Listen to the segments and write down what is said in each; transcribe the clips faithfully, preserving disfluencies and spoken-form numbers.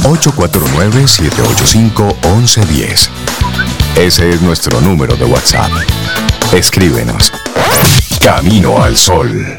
ocho cuatro nueve, siete ocho cinco, once diez. Ese es nuestro número de WhatsApp. Escríbenos. Camino al Sol.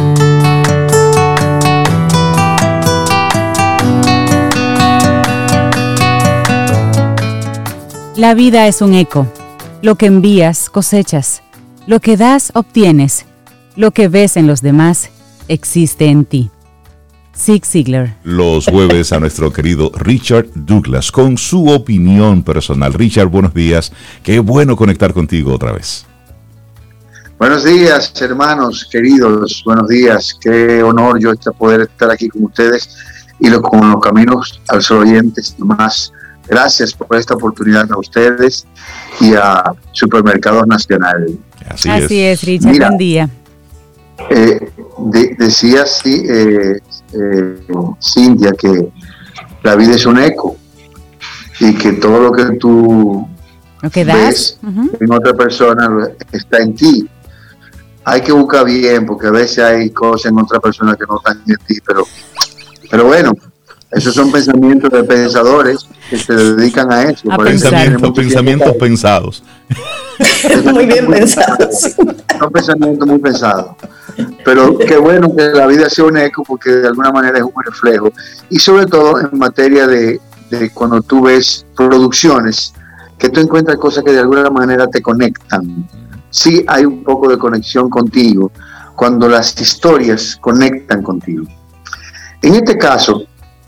La vida es un eco. Lo que envías, cosechas. Lo que das, obtienes. Lo que ves en los demás, existe en ti. Zig Ziglar. Los jueves a nuestro querido Richard Douglas con su opinión personal. Richard, buenos días. Qué bueno conectar contigo otra vez. Buenos días, hermanos queridos. Buenos días. Qué honor yo poder estar aquí con ustedes y lo, con los Caminos al Sol oyentes y más. Gracias por esta oportunidad a ustedes y a Supermercados Nacional. Así, Así es. es, Richard. Mira, buen día. Eh, de, decía sí, eh, eh, Cintia que la vida es un eco y que todo lo que tú Lo que ves das. Uh-huh. en otra persona está en ti. Hay que buscar bien porque a veces hay cosas en otra persona que no están en ti, pero, pero bueno, esos son pensamientos de pensadores que se dedican a eso. A Por eso pensar. Pensamientos, pensamientos pensados. Muy bien pensados. Son pensamientos muy pensados. Pero qué bueno que la vida sea un eco porque de alguna manera es un reflejo. Y sobre todo en materia de, de cuando tú ves producciones, que tú encuentras cosas que de alguna manera te conectan. Sí hay un poco de conexión contigo cuando las historias conectan contigo. En este caso,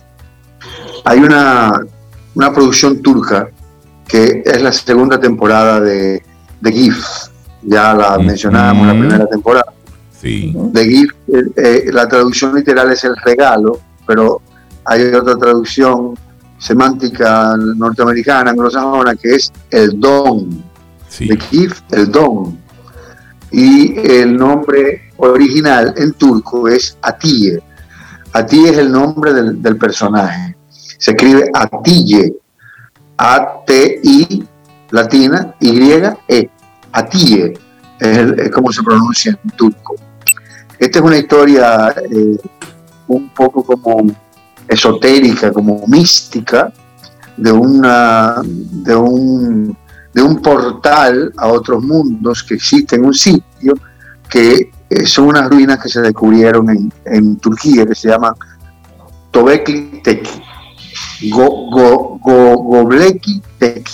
hay una, una producción turca que es la segunda temporada de, de GIF. Ya la Mm-hmm. mencionábamos, la primera temporada. Sí. De GIF, eh, eh, la traducción literal es el regalo, pero hay otra traducción semántica norteamericana, anglosajona, que es el don. Sí. De GIF, el don. Y el nombre original en turco es Atiye. Atiye es el nombre del, del personaje. Se escribe Atiye, A T I latina, Y E, Atiye, es, el, es como se pronuncia en turco. Esta es una historia eh, un poco como esotérica, como mística, de, una, de, un, de un portal a otros mundos que existe en un sitio que eh, son unas ruinas que se descubrieron en, en Turquía, que se llaman Göbekli Tepe. Go, go, go, Göbekli Tepe.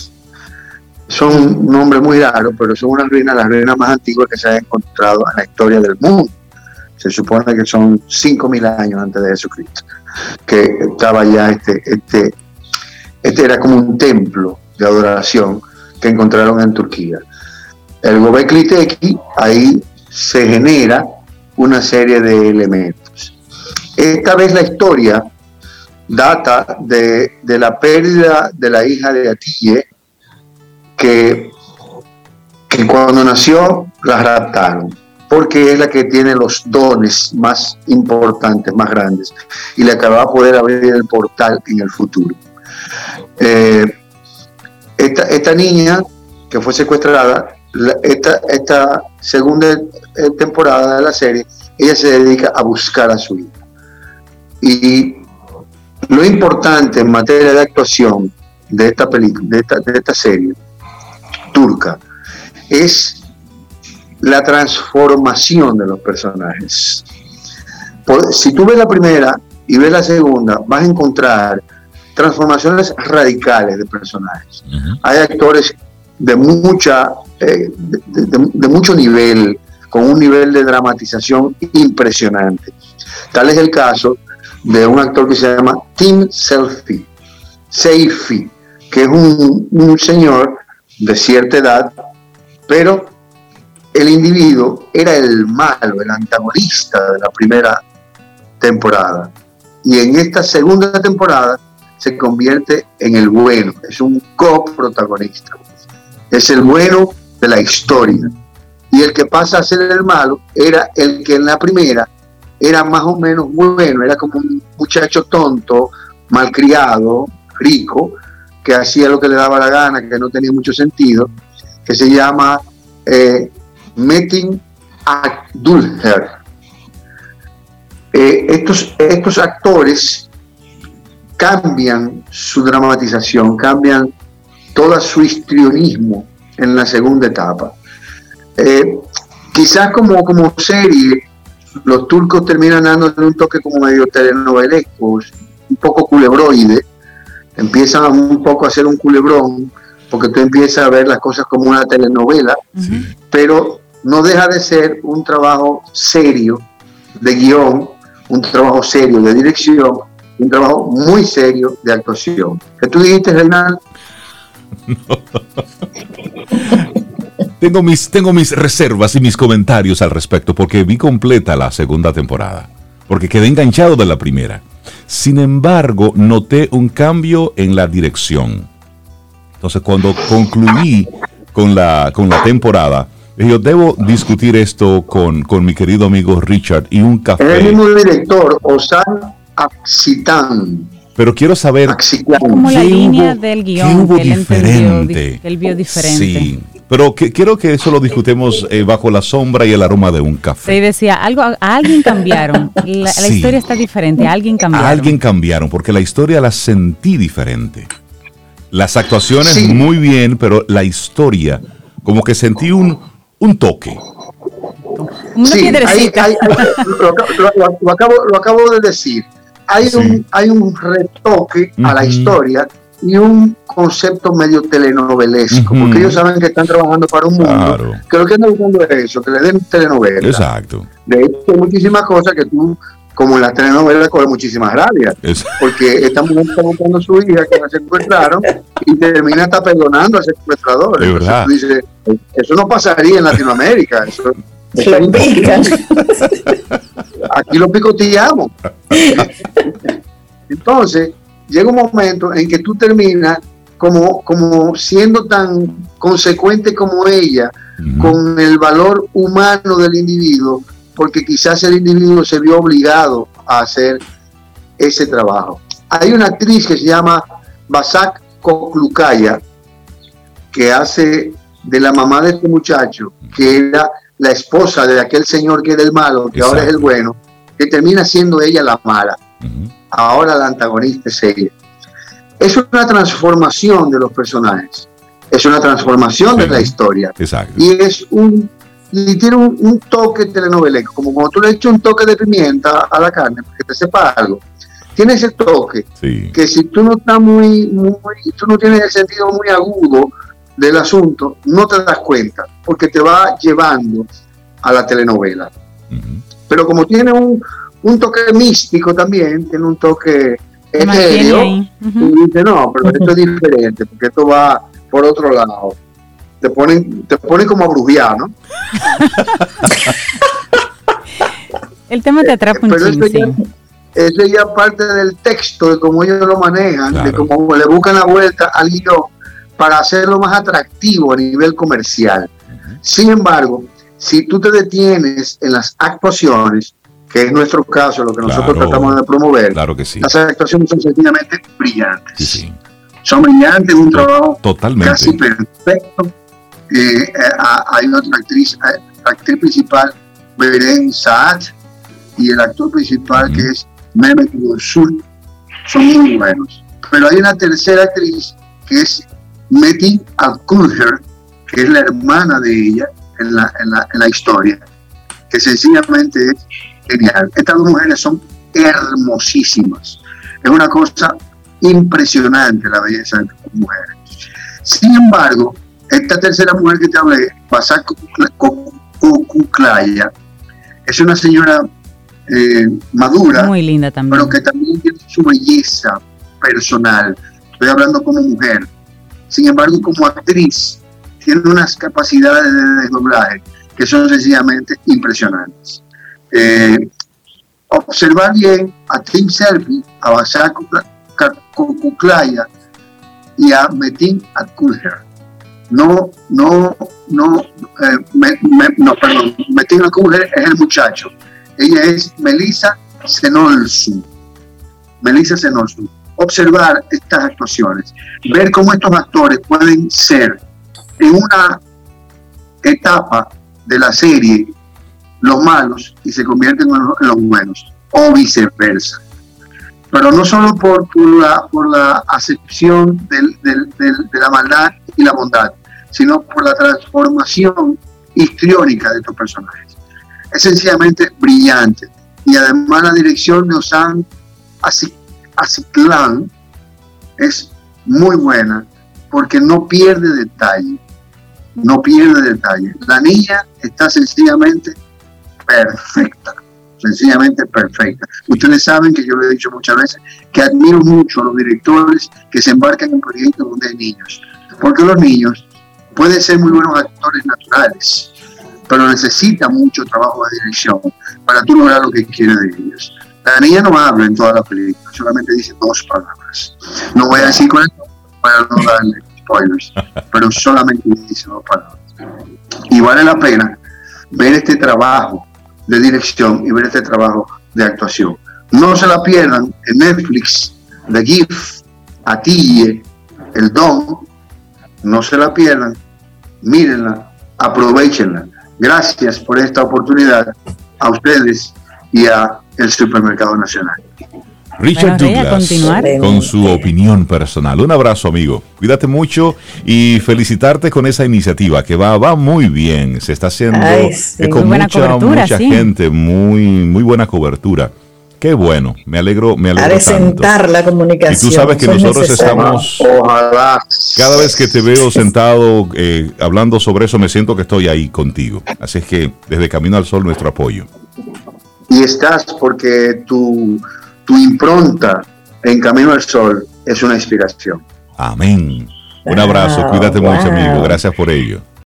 Son nombres muy raros, pero son unas ruinas, las ruinas más antiguas que se han encontrado en la historia del mundo. Se supone que son cinco mil años antes de Jesucristo, que estaba ya este, este, este era como un templo de adoración que encontraron en Turquía. El Göbekli Tepe, ahí se genera una serie de elementos. Esta vez la historia data de, de la pérdida de la hija de Atiye, que, que cuando nació la raptaron, porque es la que tiene los dones más importantes, más grandes, y la que va a poder abrir el portal en el futuro. Eh, esta, esta niña que fue secuestrada, la, esta, esta segunda temporada de la serie, ella se dedica a buscar a su hija. Y lo importante en materia de actuación de esta película, de esta, de esta serie turca, es la transformación de los personajes. Por, si tú ves la primera y ves la segunda, vas a encontrar transformaciones radicales de personajes. Uh-huh. Hay actores de mucha eh, de, de, de mucho nivel, con un nivel de dramatización impresionante. Tal es el caso de un actor que se llama Tim Seifert, Seifert, que es un, un señor de cierta edad, pero el individuo era el malo, el antagonista de la primera temporada. Y en esta segunda temporada se convierte en el bueno, es un coprotagonista. Es el bueno de la historia. Y el que pasa a ser el malo era el que en la primera era más o menos bueno, era como un muchacho tonto, malcriado, rico, que hacía lo que le daba la gana, que no tenía mucho sentido, que se llama eh, Metin Akdülher. Eh, estos, estos actores cambian su dramatización, cambian todo su histrionismo en la segunda etapa. Eh, quizás como, como serie, los turcos terminan dándole un toque como medio telenovelesco, un poco culebroide, empiezan un poco a hacer un culebrón, porque tú empiezas a ver las cosas como una telenovela, sí. Pero no deja de ser un trabajo serio de guión, un trabajo serio de dirección, un trabajo muy serio de actuación. ¿Qué tú dijiste, Reinaldo? No. tengo, mis, tengo mis reservas y mis comentarios al respecto, porque vi completa la segunda temporada, porque quedé enganchado de la primera. Sin embargo, noté un cambio en la dirección. Entonces, cuando concluí con la, con la temporada, yo debo discutir esto con, con mi querido amigo Richard y un café. Es el mismo director, Ozan Aksitan. Pero quiero saber como la línea hubo, del guión que él diferente. Entendió, que él vio diferente. Sí, pero que, quiero que eso lo discutemos eh, bajo la sombra y el aroma de un café. Sí, decía, algo, a alguien cambiaron. La, sí. la historia está diferente, a alguien cambiaron. A alguien cambiaron, porque la historia la sentí diferente. Las actuaciones sí. muy bien, pero la historia, como que sentí un, un toque. Una sí, piedrecita. Hay, hay, hay, lo, lo, lo, lo, acabo, lo acabo de decir. Hay, sí. un, hay un retoque uh-huh. a la historia y un concepto medio telenovelesco, uh-huh. porque ellos saben que están trabajando para un mundo, claro. que lo que están buscando es eso, que le den telenovela. Exacto. De hecho, hay muchísimas cosas que tú, como en las telenovelas, coge muchísimas rabias, porque esta mujer está buscando a su hija que la secuestraron y termina hasta perdonando al secuestrador. Es verdad. Entonces, tú dices, eso no pasaría en Latinoamérica, eso, eso lo pican. Aquí lo picoteamos. Entonces, llega un momento en que tú terminas como, como siendo tan consecuente como ella, uh-huh. con el valor humano del individuo, porque quizás el individuo se vio obligado a hacer ese trabajo. Hay una actriz que se llama Basak Koklukaya, que hace de la mamá de este muchacho, que era la esposa de aquel señor que era el malo, que Exacto. ahora es el bueno, que termina siendo ella la mala. Uh-huh. Ahora la antagonista es ella. Es una transformación de los personajes, es una transformación sí. de la historia. Exacto. Y es un y tiene un, un toque telenovelesco, como cuando tú le echas un toque de pimienta a la carne, para que te sepa algo. Tiene ese toque, sí. que si tú no estás muy, muy, tú no tienes el sentido muy agudo del asunto, no te das cuenta, porque te va llevando a la telenovela. Uh-huh. Pero como tiene un, un toque místico también, tiene un toque etéreo, uh-huh. y dice, no, pero esto es diferente, porque esto va por otro lado. Te ponen, te ponen como a brujear, ¿no? El tema te atrapa un chin, sí. Eso ya es parte del texto, de cómo ellos lo manejan, claro. de cómo le buscan la vuelta al guión para hacerlo más atractivo a nivel comercial. Uh-huh. Sin embargo, si tú te detienes en las actuaciones, que es nuestro caso, lo que claro. nosotros tratamos de promover, claro que sí. las actuaciones son sencillamente brillantes. Sí, sí. Son brillantes, un trabajo Totalmente. casi perfecto. Eh, eh, hay otra actriz, eh, la actriz principal, Beren Saat, y el actor principal, uh-huh. que es Mehmet Gürsul, son muy buenos. Pero hay una tercera actriz, que es Metin Akgülher, que es la hermana de ella en la, en la, en la historia, que sencillamente es genial. Estas dos mujeres son hermosísimas. Es una cosa impresionante la belleza de estas mujeres. Sin embargo, esta tercera mujer que te hablé, Basak Koklukaya, es una señora eh, madura, muy linda también, pero que también tiene su belleza personal. Estoy hablando como mujer. Sin embargo, como actriz, tiene unas capacidades de desdoblaje que son sencillamente impresionantes. Eh, observar bien a Tim Selby, a Basak Koklukaya y a Metin Akgülher. No, no, no, eh, me, me, no, perdón, Metin Akgülher es el muchacho. Ella es Melissa Senolsu. Melissa Senolsu. Observar estas actuaciones, ver cómo estos actores pueden ser en una etapa de la serie los malos y se convierten en los, en los buenos, o viceversa. pero no solo por, por, la, por la acepción del, del, del, de la maldad y la bondad, sino por la transformación histriónica de estos personajes. Es sencillamente brillante. Y además la dirección de Ozan Aziclán es muy buena porque no pierde detalle. No pierde detalle. La niña está sencillamente perfecta. Sencillamente perfecta. Ustedes saben que yo lo he dicho muchas veces, que admiro mucho a los directores que se embarcan en proyectos donde hay niños. Porque los niños pueden ser muy buenos actores naturales, pero necesitan mucho trabajo de dirección para tú lograr lo que quieres de ellos. La niña no habla en toda la película, solamente dice dos palabras. No voy a decir con esto para no darle spoilers, pero solamente dice dos palabras. Y vale la pena ver este trabajo de dirección y ver este trabajo de actuación. No se la pierdan en Netflix, The Gift, Atille, El Don. No se la pierdan, mírenla, aprovechenla. Gracias por esta oportunidad a ustedes y a el Supermercado Nacional. Richard Bueno, Douglas, continuar. con su opinión personal. Un abrazo, amigo. Cuídate mucho y felicitarte con esa iniciativa que va, va muy bien. Se está haciendo Ay, sí. eh, con Muy buena mucha, cobertura, mucha sí. gente, muy, muy buena cobertura. Qué bueno, me alegro, me Ha alegro de tanto. sentar la comunicación. Y tú sabes que eso es nosotros necesario. estamos, Ojalá. cada vez que te veo sentado eh, hablando sobre eso, me siento que estoy ahí contigo. Así es que desde Camino al Sol, nuestro apoyo. Y estás porque tu, tu impronta en Camino al Sol es una inspiración. Amén. Un Ah, abrazo, cuídate mucho, wow. amigo. Gracias por ello.